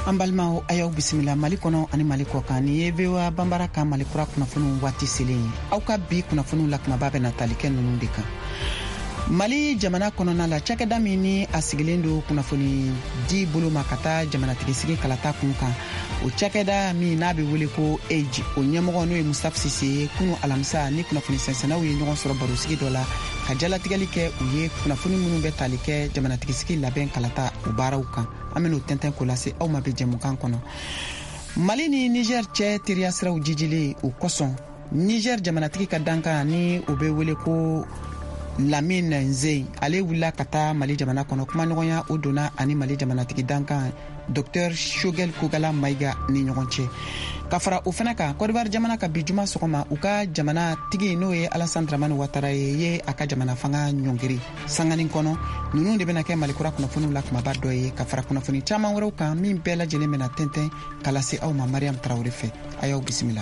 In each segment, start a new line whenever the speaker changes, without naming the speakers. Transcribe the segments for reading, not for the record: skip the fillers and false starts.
Ambalmao ayaw bisimila Mali kono ani Mali ko kan ni bewa bambara kan Mali kura kunafunu wati selen aw ka bi kunafunu la kuma ba na taliken nunu de kan Mali jamana kono na la cakɛda min ni a sigilen do kunafoni di bolo ma ka taa jamanatigisi kalata kun kan o cakɛda min n'a bɛ wele ko age o ɲɛmɔgɔ n'o ye Mustafa Sise kunu alamisa ni kunafoni sɛnsɛnnaw ye ɲɔgɔn sɔrɔ barosigi dɔ la ka jalatigɛli kɛ u ye kunafoni minnu bɛ tali kɛ jamanatigisi labɛn kalata u baaraw kan an bɛn'o tɛntɛn ko lase aw ma bɛ jɛmukan kɔnɔ Mali ni Niger cɛ teriya siraw jijilen o kosɔn Niger jamanatigi ka dankan ni o bɛ wele ko Lamine Nzei ale wulila ka taa Mali jamana kɔnɔ kuma ɲɔgɔnya o donna ani Mali jamanatigi dankan Dr Shogel Kogala Maiga ni ɲɔgɔn cɛ ka fara o fana kan Côte d'Ivoire jamana ka bi juma sɔgɔma u ka jamanatigi n'o ye Alassane Dramane Ouattara ye a ka jamana fanga ɲɔngiri sangani kɔnɔ ninnu de bɛna kɛ Mali kura kunnafoniw la kumaba dɔ ye ka fara kunnafoni caman wɛrɛw kan min bɛɛ lajɛlen bɛna tɛntɛn ka lase aw ma Mariam Traoré fɛ a y'aw bisimila.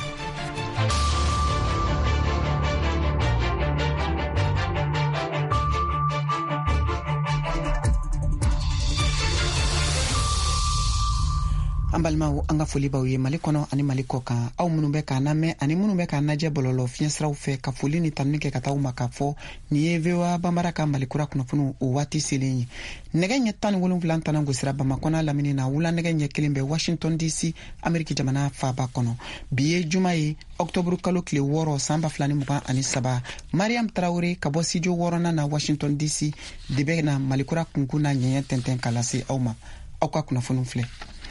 Ambalmao an ka foli b'aw ye Mali kɔnɔ ani Mali kɔ kan aw minnu bɛ k'an lamɛn ani minnu bɛ k'an lajɛ bɔlɔlɔ fiɲɛsiraw fɛ ka foli ni tanuni kɛ ka taa u ma k'a fɔ nin ye VOA Bambara ka Mali kura kunnafoniw o waati selen ye nɛgɛ ɲɛ 17 tana gosira Bamakɔ n'a lamini na wula nɛgɛ ɲɛ 1 bɛ Washington DC Ameriki jamana faaba kɔnɔ bi ye juma ye Octobre kalo tile 6 san 2023 Mariam Traoré ka bɔ studio 6 na Washington DC de bɛ na Mali kura kunkun na ɲɛɲɛ tɛntɛn ka lase aw ma aw ka kunnafoniw filɛ.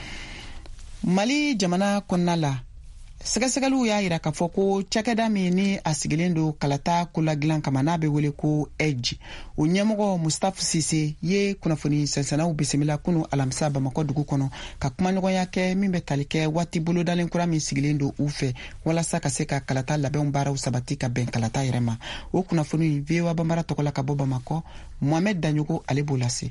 Mali jamana kɔnɔna la sɛgɛsɛgɛliw y'a yira k'a fɔ ko cakɛda min ni a sigilen do kalata koladilan kama n'a bɛ wele ko EDGE o ɲɛmɔgɔ Mustafa Sise ye kunnafoni sɛnsɛnnaw bisimila kunu alamisa Bamakɔ dugu kɔnɔ ka kumaɲɔgɔnya kɛ min bɛ tali kɛ waati bolodalen kura min sigilen do u fɛ walasa ka se ka kalata labɛnw baaraw sabati ka bɛn kalata yɛrɛ ma o kunnafoni VOA Bambara tɔgɔ la ka bɔ Bamakɔ Mohamed Danyogo ale b'o lase.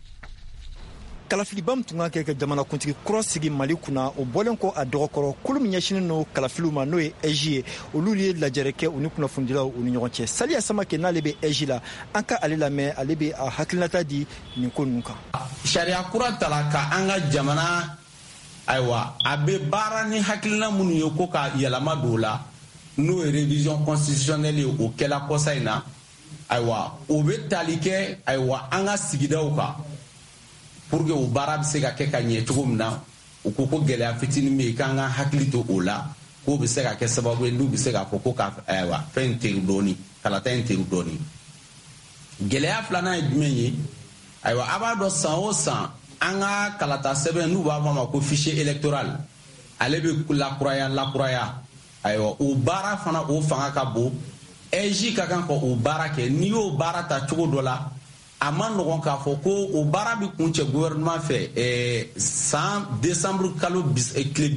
Kalafilibam tun ka kɛ ka jamanakuntigi kɔrɔ sigi Mali kunna o bɔlen kɔ a dɔgɔkɔrɔ kulu min ɲɛsinen no kalafiliw ma n'o ye EDGE ye olu ye lajɛrɛ kɛ u ni kunnafonidilaw u ni ɲɔgɔn cɛ Saliya Samake n'ale bɛ EDGE la an ka ale lamɛn ale bɛ a hakilinata di nin ko ninnu kan.
Sariya kura tala ka an ka jamana ayiwa a bɛ baara ni hakilina minnu ye ko ka yɛlɛma don la n'o ye révision constitutionnelle ye o kɛla kɔsa in na ayiwa o bɛ tali kɛ ayiwa an ka sigidaw kan pour que o baara bɛ se ka kɛ ka ɲɛ cogo min na u ko ko gɛlɛya fitinin bɛ yen k'an ka hakili to o la k'o bɛ se ka kɛ sababu ye n'u bɛ se k'a fɔ ko ka fɛn teri dɔɔni kalata in teri dɔɔni gɛlɛya filanan ye jumɛn ye ayiwa a b'a dɔn san o san an ka kalata sɛbɛn n'u b'a fɔ a ma ko fichier électoral ale bɛ lakuraya ayiwa o baara fana o fanga ka bon EDGE ka kan ka o baara kɛ n'i y'o baara ta cogo dɔ la a ma nɔgɔn k'a fɔ ko o baara bɛ kun cɛ gouvernement fɛ san décembre kalo tile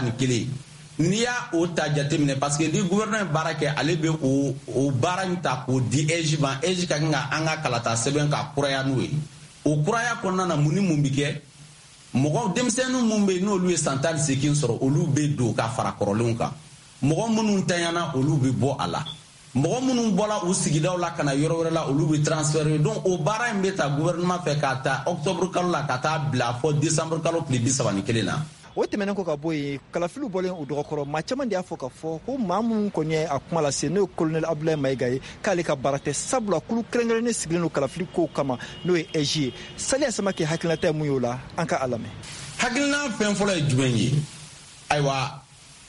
31 n'i y'a o ta jateminɛ parce que ni gouvernement ye baara kɛ ale bɛ o baara in ta k'o di EDGE ma EDGE ka kan ka an ka kalata sɛbɛn ka kuraya n'o ye o kuraya kɔnɔna na mun ni mun bɛ kɛ mɔgɔ denmisɛnninw mun bɛ yen n'olu ye san 18 sɔrɔ olu bɛ don ka fara kɔrɔlenw kan mɔgɔ minnu tanyana olu bɛ bɔ a la mɔgɔ minnu bɔla u sigidaw la ka na yɔrɔ wɛrɛ la olu bɛ transférer donc o baara in bɛ ta gouvernement fɛ k'a ta octobre kalo la ka taa bila fɔ décembre kalo tile 31 na.
O tɛmɛnen kɔ ka bɔ yen kalafiliw bɔlen o dɔgɔkɔrɔ maa caman de y'a fɔ ka fɔ ko maa minnu kɔni ye a kuma lase n'o ye colonel Abdoulaye Maiga ye k'ale ka baara tɛ sabula kulu kɛrɛnkɛrɛnnen sigilen don kalafili kow kama n'o ye EDGE ye Saliya Samake hakilinata ye mun ye o la an ka a lamɛn.
Hakilina fɛn fɔlɔ ye jumɛn ye ayiwa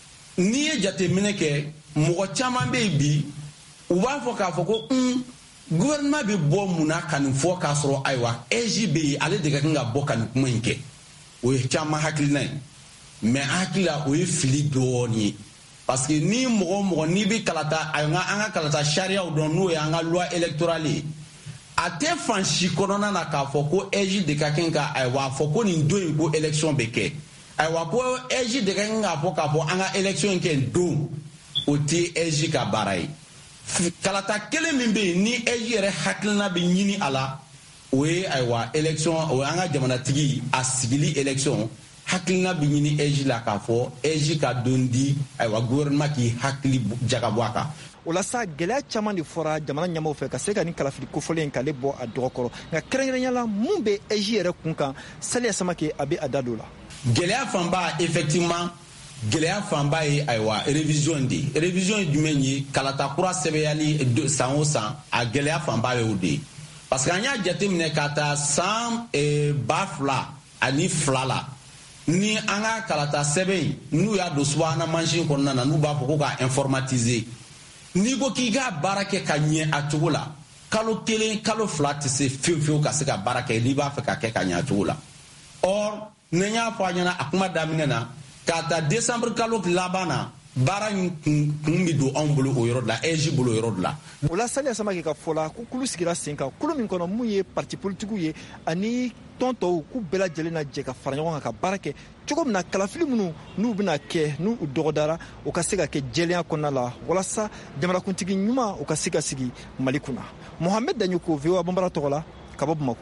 n'i ye jateminɛ kɛ mɔgɔ caman bɛ yen bi u b'a fɔ k'a fɔ ko gouvernement bɛ bɔ mun na ka nin fɔ k'a sɔrɔ ayiwa EDGE bɛ yen ale de ka kan ka bɔ ka nin kuma in kɛ o ye caman hakilina ye mais hakilila o ye fili dɔɔni ye parce que ni mɔgɔ n'i bɛ kalata an ka kalata sariyaw dɔn n'o ye an ka loi électorale ye a tɛ fan si kɔnɔna na k'a fɔ ko EDGE de ka kan ka ayiwa fɔ ko nin don in ko élection bɛ kɛ ayiwa ko EDGE de ka kan k'a fɔ an ka élection in kɛ don o tɛ EDGE ka baara ye. Kalata kelen min bɛ yen ni EDGE yɛrɛ hakilina bɛ ɲini a la o ye ayiwa élection o an ka jamanatigi a sigili élection hakilina bɛ ɲini EDGE la k'a fɔ EDGE ka don di ayiwa gouvernement k'i hakili jagabɔ a kan.
O la sa gɛlɛya caman de fɔra jamana ɲɛmaaw fɛ ka se ka nin kalafili kofɔlen in k'ale bɔ a dɔgɔkɔrɔ nka kɛrɛnkɛrɛnnenya la mun bɛ EDGE yɛrɛ kun kan Saliya Samake a bɛ a da don la.
gɛlɛya fanba effectivement gɛlɛya fanba ye ayiwa révision de révision jumɛn ye kalata kura sɛbɛyali san o san a gɛlɛya fanba ye o de parce que an y'a jateminɛ ka taa san 2002 la ni an ka kalata sɛbɛn n'u y'a don subahana mansin kɔnɔna na n'u b'a fɔ ko ka informatiser n'i ko k'i ka baara kɛ ka ɲɛ a cogo la kalo 1 kalo 2 tɛ se fiyewu ka se ka baara kɛ n'i b'a fɛ ka kɛ ka ɲɛ a cogo la or ne y'a fɔ a ɲɛna a kuma daminɛ na k'a ta décembre kalo laban na baara in kun bɛ don anw bolo o yɔrɔ la EJ bolo o yɔrɔ de la.
O la Saliya Samake ka fɔ la ko kulu sigira sen kan kulu min kɔnɔ mun ye parti politique ye ani tɔn tɔw k'u bɛɛ lajɛlen na jɛ ka fara ɲɔgɔn kan ka baara kɛ cogo min na kalafili minnu n'u bɛna kɛ n'u dɔgɔdara o ka se ka kɛ jɛlenya kɔnɔna la walasa jamanakuntigi ɲuman o ka se ka sigi Mali kunna. Mohamed Danyoko VOA Bambara tɔgɔ la ka bɔ Bamako.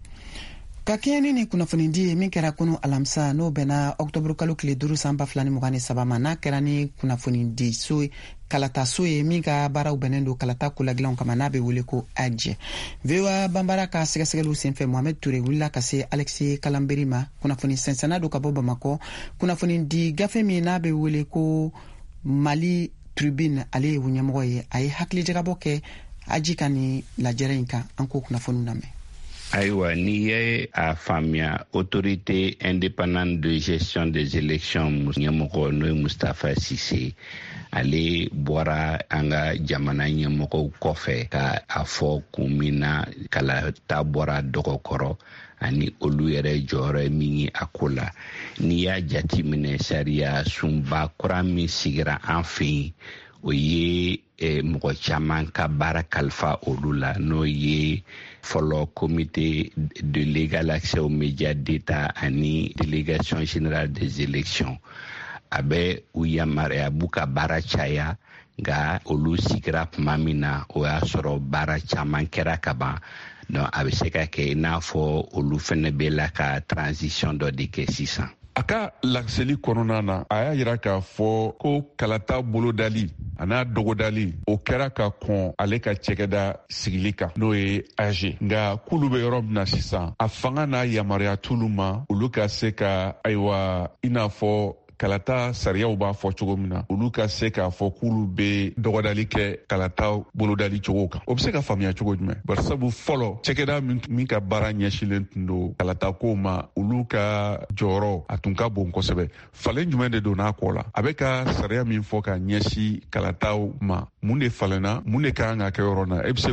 Ka kɛɲɛ ni kunnafonidi ye min kɛra kunu alamisa n'o bɛnna octobre kalo tile 5 san 2023 ma n'a kɛra ni kunnafonidi so kalata so ye min ka baaraw bɛnnen don kalata kolagilanw kama n'a bɛ wele ko AJE. VOA Bambara ka sɛgɛsɛgɛliw senfɛ Mohamed Toure wulila ka se Alexis Kalanberi ma kunnafoni sɛnsɛnna don ka bɔ Bamakɔ kunnafonidi gafe min n'a bɛ wele ko Mali Tribune ale ye ɲɛmɔgɔ ye a ye hakilijagabɔ kɛ AJE ka ni lajɛrɛ in kan an ko kunnafoniw lamɛn.
Aïwa, ni ye a faamuya autorité indépendante de gestion des élections ɲɛmɔgɔ n'o ye Mustafa Cissé ale bɔra an ka jamana ɲɛmɔgɔw kɔfɛ ka a fɔ kun min na kalata bɔra dɔgɔkɔrɔ ani olu yɛrɛ jɔyɔrɔ min ye a ko la n'i y'a jateminɛ sariya sunba kura min sigira an fɛ yen o ye mɔgɔ caman ka baara kalifa olu la n'o ye fɔlɔ comité de légal accès aux médias d'État ani délégation générale des élections a bɛ u yamaruya b'u ka baara caya nka olu sigira tuma min na o y'a sɔrɔ baara caman kɛra ka ban donc a bɛ se ka kɛ i n'a fɔ olu fɛnɛ bɛ la ka transition dɔ de kɛ sisan.
A ka lakseli kɔnɔna na a y'a yira k'a fɔ ko kalata bolodali a n'a dɔgɔdali o kɛra ka kɔn ale ka cɛkɛda sigili kan n'o ye AJE nka k'olu bɛ yɔrɔ min na sisan a fanga n'a yamaruya t'olu ma olu ka se ka ayiwa i n'a fɔ kalata sariyaw b'a fɔ cogo min na olu ka se k'a fɔ k'olu bɛ dɔgɔdali kɛ kalata bolodali cogo kan o bɛ se ka faamuya cogo jumɛn barisabu fɔlɔ cɛkɛda min ka baara ɲɛsilen tun don kalata ko ma olu ka jɔyɔrɔ a tun ka bon kosɛbɛ falen jumɛn de don n'a kɔ la a bɛ ka sariya min fɔ ka ɲɛsi kalataw ma mun de falenna mun de kan ka kɛ yɔrɔ na e bɛ se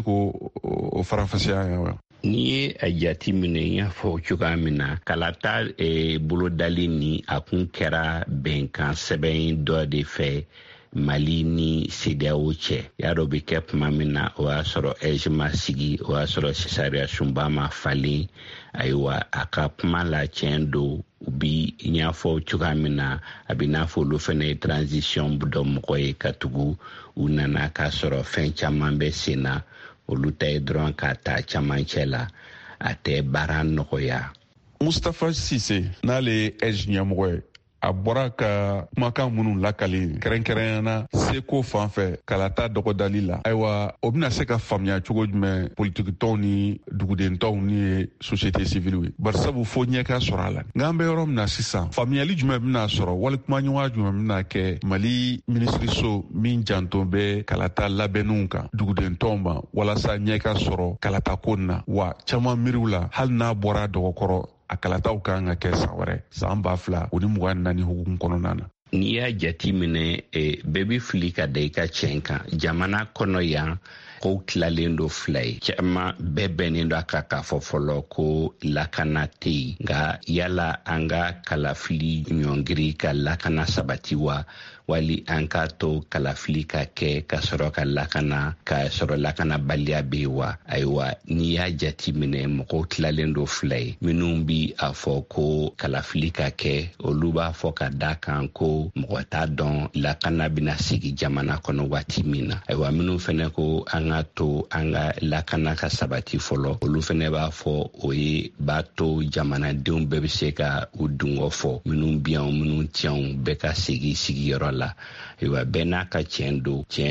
k'o farafasiya yan wa.
N'i ye a jati minɛ i y'a fɔ cogoya min na kalata bolodali ni a kun kɛra bɛnkan sɛbɛn dɔ de fɛ Mali ni CEDEAO cɛ y'a dɔ bɛ kɛ tuma min na o y'a sɔrɔ EJ ma sigi o y'a sɔrɔ sariya sunba ma falen ayiwa a ka kuma la tiɲɛ don u bi i y'a fɔ cogoya min na a bɛ n'a fɔ olu fana ye transition dɔ mɔgɔ ye ka tugu u nana k'a sɔrɔ fɛn caman bɛ sen na olu ta ye dɔrɔn ka ta camancɛ la a tɛ baara nɔgɔya.
Mustafa Cissé n'ale ye EJ ɲɛmɔgɔ ye a bɔra ka kumakan minnu lakali kɛrɛnkɛrɛnyana seko fan fɛ kalata dɔgɔdali la ayiwa o bɛna se ka faamuya cogo jumɛn politikitɔnw ni dugudentɔnw ni société civile ye barisabu fo ɲɛ ka sɔrɔ a la nka an bɛ yɔrɔ min na sisan faamuyali jumɛn bɛna sɔrɔ wali kumaɲɔgɔnya jumɛn bɛna kɛ Mali minisiriso min janto bɛ kalata labɛnniw kan dugudentɔnw ma walasa ɲɛ ka sɔrɔ kalata ko na wa caman miiriw la hali n'a bɔra dɔgɔkɔrɔ a kalataw kan ka kɛ san wɛrɛ san 2024 hukumu kɔnɔna na.
N'i y'a jati minɛ bɛɛ bɛ fili ka da i ka tiɲɛ kan jamana kɔnɔ yan kow tilalen do fila ye caman bɛɛ bɛnnen do a kan k'a fɔ fɔlɔ ko lakana tɛ yen nka yala an ka kalafili ɲɔngiri ka lakana sabati wa wali an k'a to kalafili ka kɛ ka sɔrɔ ka lakana k'a sɔrɔ lakanabaliya bɛ yen wa ayiwa n'i y'a jati minɛ mɔgɔw tilalen do fila ye minnu bi a fɔ ko kalafili ka kɛ olu b'a fɔ ka da kan ko mɔgɔ t'a dɔn lakana bɛna sigi jamana kɔnɔ waati min na ayiwa minnu fɛnɛ ko an ka to an ka lakana ka sabati fɔlɔ olu fɛnɛ b'a fɔ o ye b'a to jamanadenw bɛɛ bɛ se ka u dungɔ fɔ minnu bi yan minnu tiɲɛw bɛɛ ka sigi sigiyɔrɔ la ayiwa bɛɛ n'a ka tiɲɛ don tiɲɛ